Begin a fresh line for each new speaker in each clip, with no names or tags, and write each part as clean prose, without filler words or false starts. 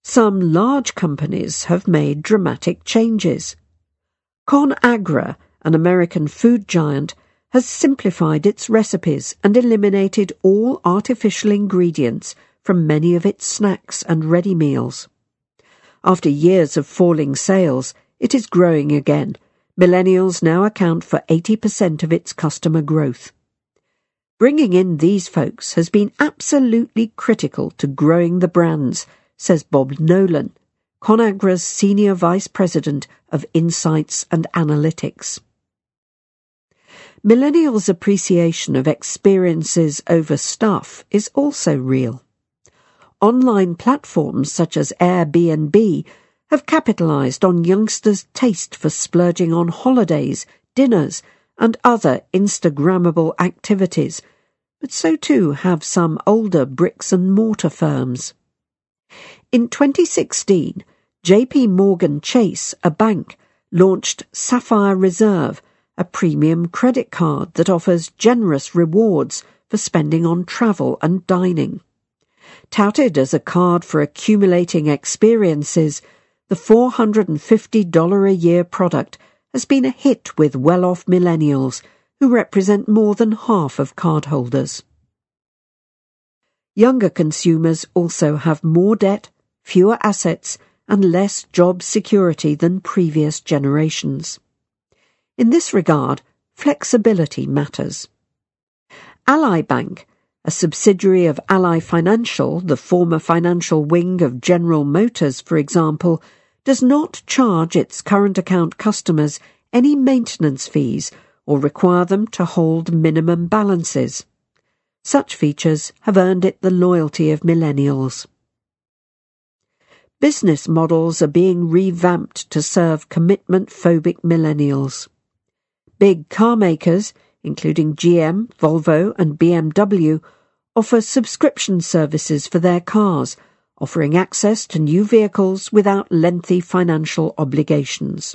some large companies have made dramatic changes. ConAgra, an American food giant, has simplified its recipes and eliminated all artificial ingredients from many of its snacks and ready meals. After years of falling sales, it is growing again. Millennials now account for 80% of its customer growth. Bringing in these folks has been absolutely critical to growing the brands, says Bob Nolan, ConAgra's Senior Vice President of Insights and Analytics. Millennials' appreciation of experiences over stuff is also real. Online platforms such as Airbnb have capitalized on youngsters' taste for splurging on holidays, dinners, and other Instagrammable activities, but so too have some older bricks-and-mortar firms. In 2016, JP Morgan Chase, a bank, launched Sapphire Reserve, a premium credit card that offers generous rewards for spending on travel and dining. Touted as a card for accumulating experiences, the $450 a year product has been a hit with well-off millennials, who represent more than half of cardholders. Younger consumers also have more debt, fewer assets, and less job security than previous generations. In this regard, flexibility matters. Ally Bank, a subsidiary of Ally Financial, the former financial wing of General Motors, for example, does not charge its current account customers any maintenance fees or require them to hold minimum balances. Such features have earned it the loyalty of millennials. Business models are being revamped to serve commitment-phobic millennials. Big car makers, including GM, Volvo, and BMW, offer subscription services for their cars, offering access to new vehicles without lengthy financial obligations.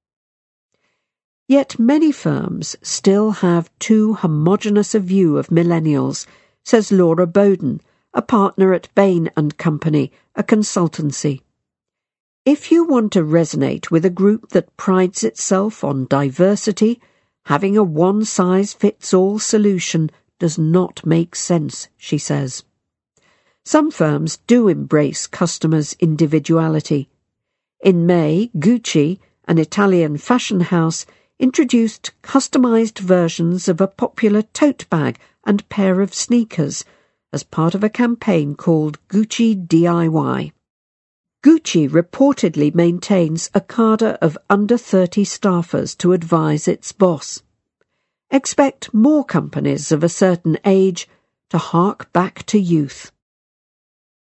Yet many firms still have too homogeneous a view of millennials, says Laura Bowden, a partner at Bain & Company, a consultancy. If you want to resonate with a group that prides itself on diversity, having a one-size-fits-all solution does not make sense, she says. Some firms do embrace customers' individuality. In May, Gucci, an Italian fashion house, introduced customized versions of a popular tote bag and pair of sneakers as part of a campaign called Gucci DIY. Gucci reportedly maintains a cadre of under 30 staffers to advise its boss. Expect more companies of a certain age to hark back to youth.